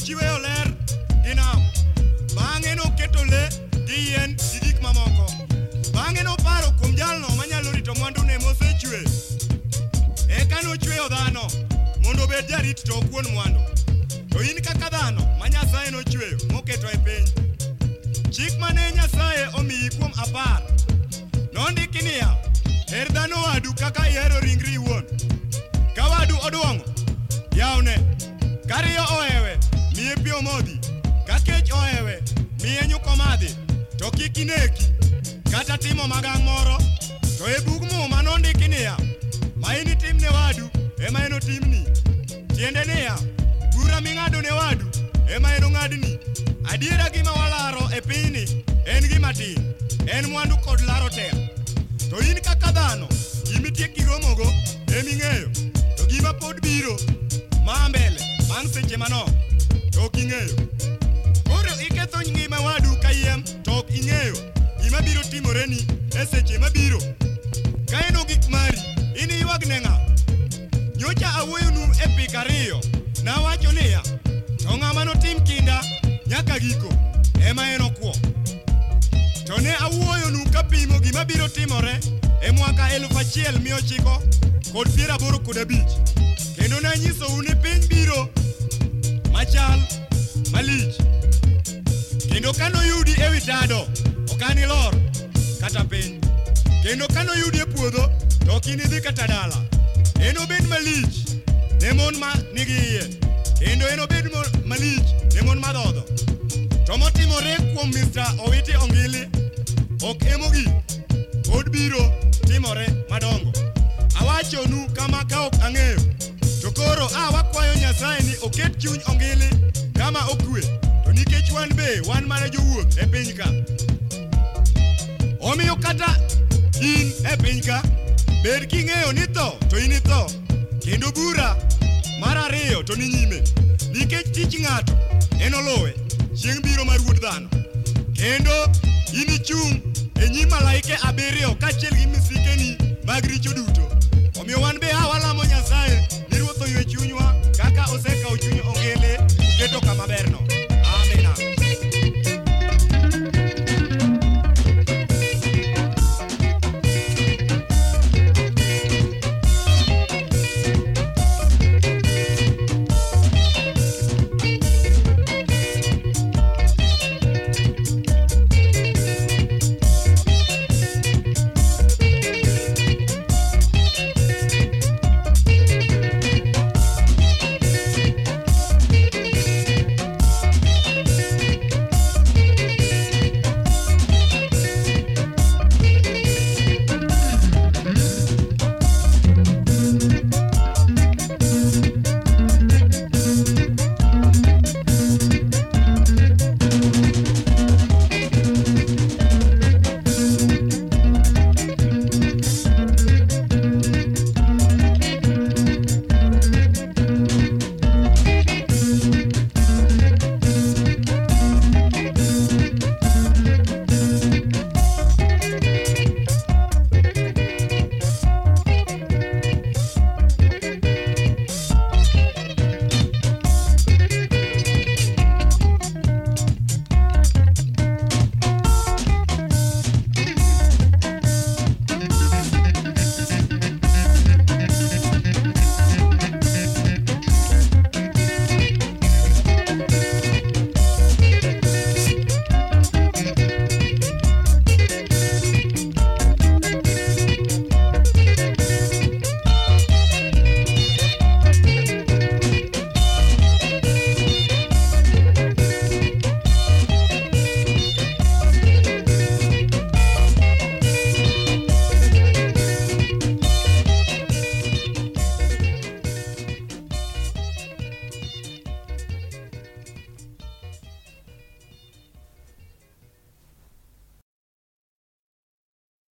nochiweyo ler gi nam. Bang'e noketo le gi yien gi gik mamoko. Bang'e noparo kuom jalno manyalo rito mwandune mosechwe. Eka nochweyo dhano mondo obed jarit to okuon mwandu. To in kaka dhano ma Nyasaye nochweyo moketo e piny. Chik mane Nyasaye omiyi kuom 10 nondiki niya, her dhano wadu kaka ihero ringri iwuon. Ka wadu oduong'o, yawne. Ka riyo ohewe, miye pi omodhi. Ka kech ohewe, miye nyuko madhi. To kik ineki kata timo magang' moro. To e bug muma nondiki niya, ma initim ne wadu ema enotimni. Tiende niya, bura ming'ado ne wadu ema enong'adni. Adiera gima walaro e pinyni en gima tin. En mwandu kod laro tek. To in kaka dhano, gimitiek giromogo eming'eyo. To gima pod biro ma mbele bang' seche manok to ok ing'eyo. Koro iketho ngima wadu kayiem to ok ing'eyo gima biro timoreni e seche mabiro. Ka en ogik mari, in iywag ne ng'a? Nyocha awuoyonu e pik 2 nawacho niya, to ng'ama notim kinda nyaka giko ema en okwo. To ne awuoyonu kapimo gima biro timore e mwaka 1985 kendo nanyisou ni piny biro machal malich. Kendo kanoyudi e wi tado ok anilor kata piny. Kendo kanoyudi e puodho to ok inidhi kata dala. Enobed malich ne mon ma nigi iye. Kendo enobed malich ne mon madhodho. To motimore kuom Mr. Owiti Ongili ok emogi, pod biro timore madongo. Awachonu kama ka ok ang'eyo. To koro wakwayo Nyasaye ni oket chuny Ongili kama okwe. To nikech wan be wan mana jowuoth e piny ka. Omiyo kata in e piny ka, bed king'eyo ni tho to in itho. Kendo bura mar 2 to ni nyime. Nikech tich ng'ato enoluwe chieng' biro mar Wuod Dhano. Kendo inichung' e nyim malaike 7 kaachiel gi misikeni mag richo duto. Omiyo wan be walamo Nyasaye ni Ruoth oywe chunywa